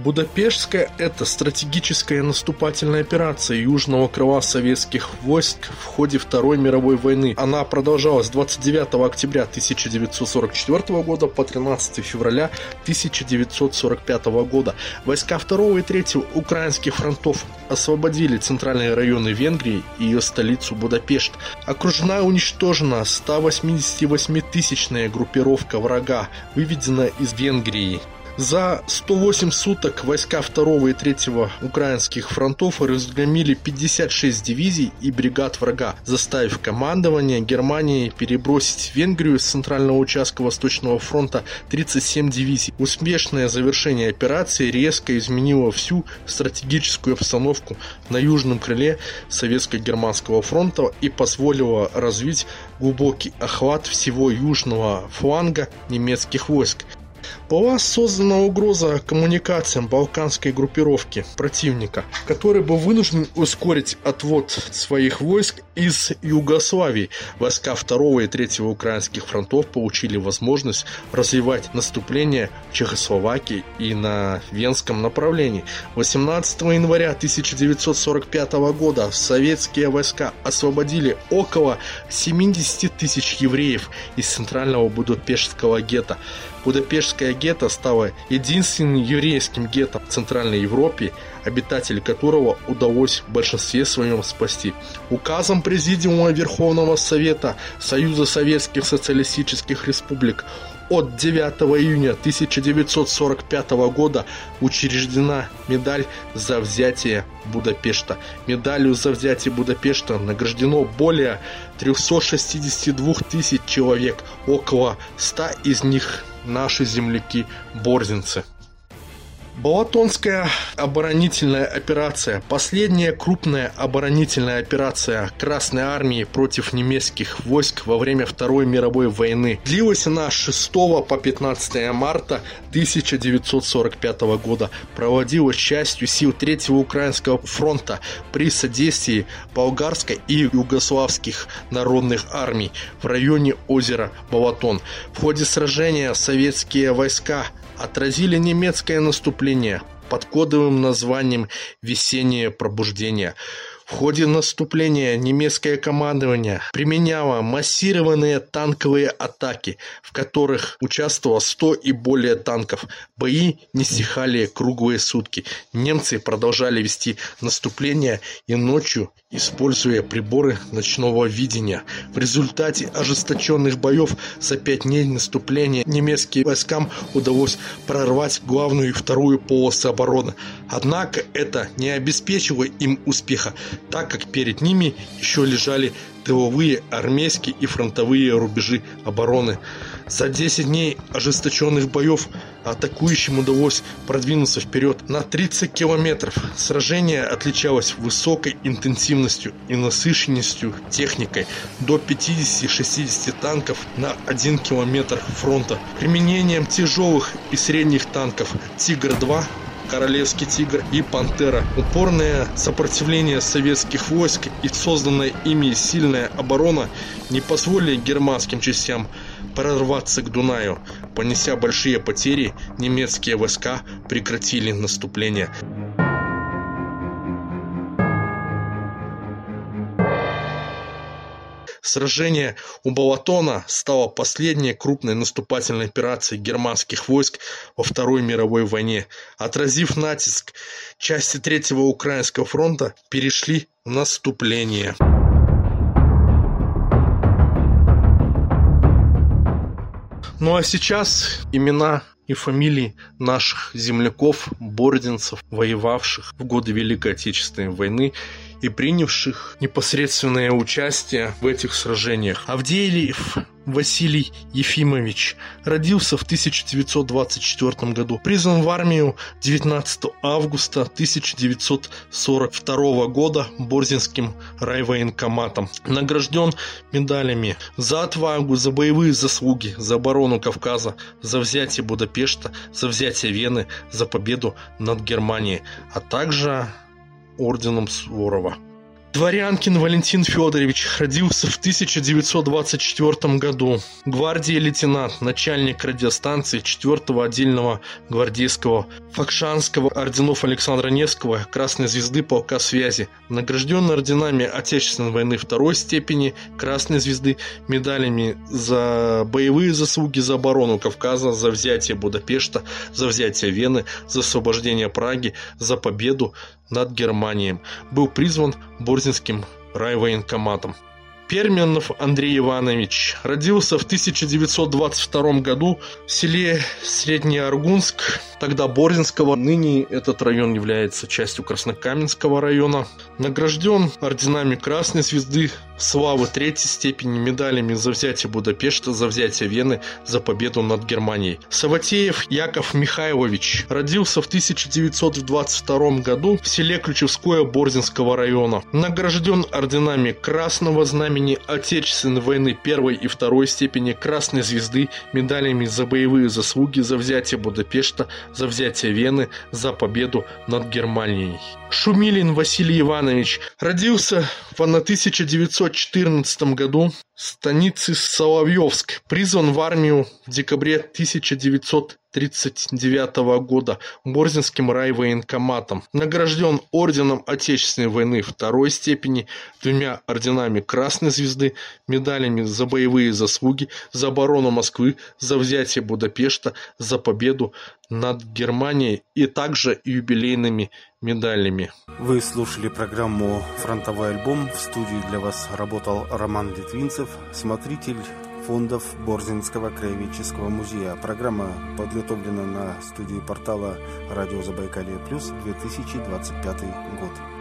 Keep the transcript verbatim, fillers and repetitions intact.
Будапештская – это стратегическая наступательная операция южного крыла советских войск в ходе Второй мировой войны. Она продолжалась с двадцать девятого октября тысяча девятьсот сорок четвёртого года по тринадцатого февраля тысяча девятьсот сорок пятого года. Войска второго и третьего украинских фронтов освободили центральные районы Венгрии и ее столицу Будапешт. Окружена и уничтожена сто восьмидесятивосьмитысячная группировка врага, выведена из Венгрии. За сто восемь суток войска второго и третьего украинских фронтов разгромили пятьдесят шесть дивизий и бригад врага, заставив командование Германии перебросить в Венгрию с центрального участка Восточного фронта тридцать семь дивизий. Успешное завершение операции резко изменило всю стратегическую обстановку на южном крыле Советско-Германского фронта и позволило развить глубокий охват всего южного фланга немецких войск. Была создана угроза коммуникациям балканской группировки противника, который был вынужден ускорить отвод своих войск из Югославии. Войска второго и третьего украинских фронтов получили возможность развивать наступление в Чехословакии и на Венском направлении. восемнадцатого января тысяча девятьсот сорок пятого года советские войска освободили около семидесяти тысяч евреев из центрального Будапештского гетто. Будапештское гетто стало единственным еврейским гетто в Центральной Европе, обитателей которого удалось в большинстве своем спасти. Указом Президиума Верховного Совета Союза Советских Социалистических Республик от девятого июня тысяча девятьсот сорок пятого года учреждена медаль за взятие Будапешта. Медалью за взятие Будапешта награждено более трёхсот шестидесяти двух тысяч человек, около ста из них наши земляки-борзенцы. Балатонская оборонительная операция – последняя крупная оборонительная операция Красной Армии против немецких войск во время Второй мировой войны. Длилась она с шестого по пятнадцатое марта тысяча девятьсот сорок пятого года. Проводилась частью сил Третьего Украинского фронта при содействии болгарской и югославских народных армий в районе озера Балатон. В ходе сражения советские войска отразили немецкое наступление под кодовым названием «Весеннее пробуждение». В ходе наступления немецкое командование применяло массированные танковые атаки, в которых участвовало сто и более танков. Бои не стихали круглые сутки. Немцы продолжали вести наступление и ночью, используя приборы ночного видения. В результате ожесточенных боев за пять дней наступления немецким войскам удалось прорвать главную и вторую полосы обороны. Однако это не обеспечило им успеха, так как перед ними еще лежали тыловые армейские и фронтовые рубежи обороны. За десять дней ожесточенных боев атакующим удалось продвинуться вперед на тридцать километров. Сражение отличалось высокой интенсивностью и насыщенностью техникой до пятидесяти-шестидесяти танков на один километр фронта. Применением тяжелых и средних танков «Тигр-два», «Королевский тигр» и «Пантера». Упорное сопротивление советских войск и созданная ими сильная оборона не позволили германским частям прорваться к Дунаю. Понеся большие потери, немецкие войска прекратили наступление. Сражение у Балатона стало последней крупной наступательной операцией германских войск во Второй мировой войне. Отразив натиск, части Третьего Украинского фронта перешли в наступление. Ну а сейчас имена и фамилии наших земляков, борзенцев, воевавших в годы Великой Отечественной войны и принявших непосредственное участие в этих сражениях. Авдеев Василий Ефимович родился в тысяча девятьсот двадцать четвёртом году. Призван в армию девятнадцатого августа тысяча девятьсот сорок второго года Борзенским райвоенкоматом. Награжден медалями за отвагу, за боевые заслуги, за оборону Кавказа, за взятие Будапешта, за взятие Вены, за победу над Германией, а также орденом Суворова. Дворянкин Валентин Федорович родился в тысяча девятьсот двадцать четвёртом году. Гвардии лейтенант, начальник радиостанции четвёртого отдельного гвардейского Факшанского орденов Александра Невского, Красной Звезды полка связи. Награжден орденами Отечественной войны второй степени, Красной Звезды, медалями за боевые заслуги за оборону Кавказа, за взятие Будапешта, за взятие Вены, за освобождение Праги, за победу над Германией. Был призван Борзинским райвоенкоматом. Перменов Андрей Иванович родился в тысяча девятьсот двадцать втором году в селе Среднеаргунск, тогда Борзинского. Ныне этот район является частью Краснокаменского района. Награжден орденами Красной Звезды славы третьей степени, медалями за взятие Будапешта, за взятие Вены, за победу над Германией. Саватеев Яков Михайлович родился в тысяча девятьсот двадцать втором году в селе Ключевское Борзинского района. Награжден орденами Красного Знамени Отечественной войны первой и второй степени, Красной Звезды, медалями за боевые заслуги, за взятие Будапешта, за взятие Вены, за победу над Германией. Шумилин Василий Иванович родился в тысяча девятьсот четырнадцатом году в станице Соловьевск. Призван в армию в декабре тысяча девятьсот тридцать девятого года Борзинским райвоенкоматом. Награжден орденом Отечественной войны второй степени, двумя орденами Красной Звезды, медалями за боевые заслуги, за оборону Москвы, за взятие Будапешта, за победу над Германией и также юбилейными медалями. Вы слушали программу «Фронтовой альбом». В студии для вас работал Роман Литвинцев, смотритель фондов Борзинского краеведческого музея. Программа подготовлена на студии портала «Радио Забайкалье Плюс», две тысячи двадцать пятый год.